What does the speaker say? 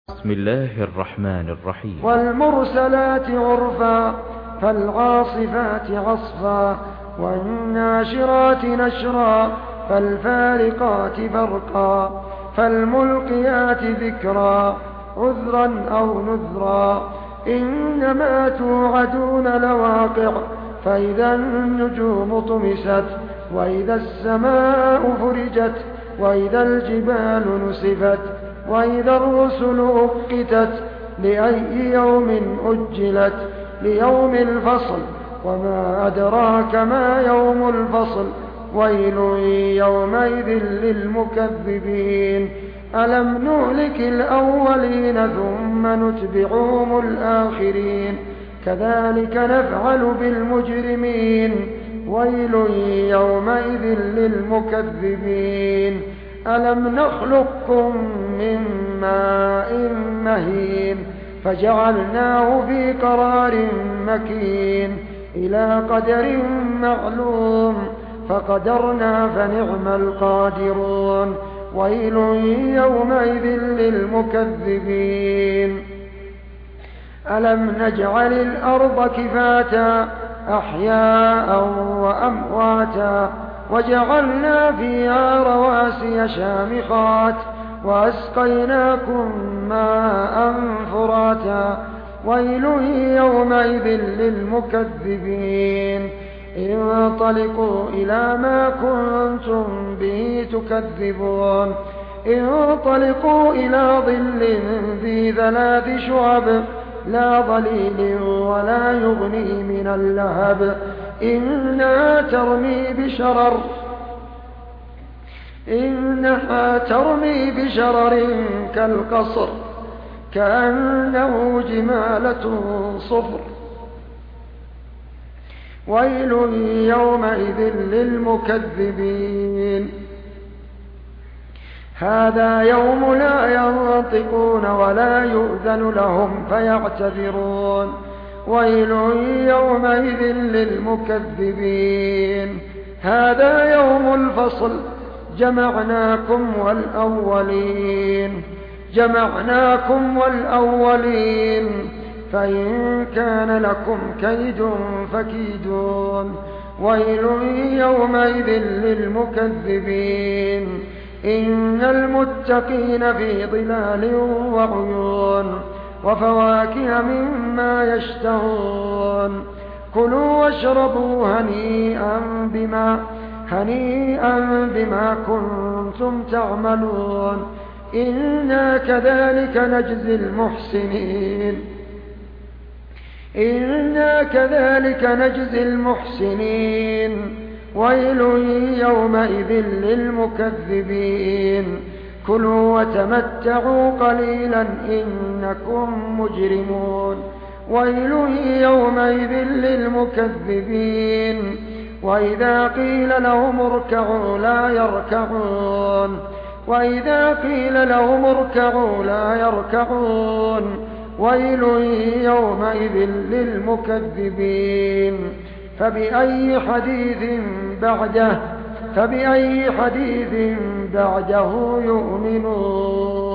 بسم الله الرحمن الرحيم. والمرسلات عرفا فالعاصفات عصفا والناشرات نشرا فالفارقات فرقا فالملقيات ذكرا عذرا أو نذرا إنما توعدون لواقع فإذا النجوم طمست وإذا السماء فرجت وإذا الجبال نسفت وإذا الرسل أقتت لأي يوم أجلت ليوم الفصل وما أدراك ما يوم الفصل ويل يومئذ للمكذبين ألم نهلك الأولين ثم نتبعهم الآخرين كذلك نفعل بالمجرمين ويل يومئذ للمكذبين ألم نخلقكم من ماء مهين فجعلناه في قرار مكين إلى قدر معلوم فقدرنا فنعم القادرون ويل يومئذ للمكذبين ألم نجعل الأرض كفاتا أحياء وأمواتا وجعلنا فيها رواسي شامخات وأسقيناكم ماء فراتا ويل يومئذ للمكذبين انطلقوا إلى ما كنتم به تكذبون انطلقوا إلى ظل ذي 3 شعب لا ظليل ولا يغني من اللهب إنها ترمي بشرر كالقصر كأنه جمالة صفر ويل يومئذ للمكذبين هذا يوم لا ينطقون ولا يؤذن لهم فيعتذرون ويل يومئذ للمكذبين هذا يوم الفصل جمعناكم والأولين فإن كان لكم كيد فكيدون ويل يومئذ للمكذبين إن المتقين في ظلال وعيون وفواكه مما يشتهون كلوا واشربوا هنيئا بما كنتم تعملون إنا كذلك نجزي المحسنين ويل يومئذ للمكذبين كلوا وتمتعوا قليلا إنكم مجرمون ويل يومئذ للمكذبين وإذا قيل لهم اركعوا لا يركعون ويل يومئذ للمكذبين فبأي حديث بعده يؤمنون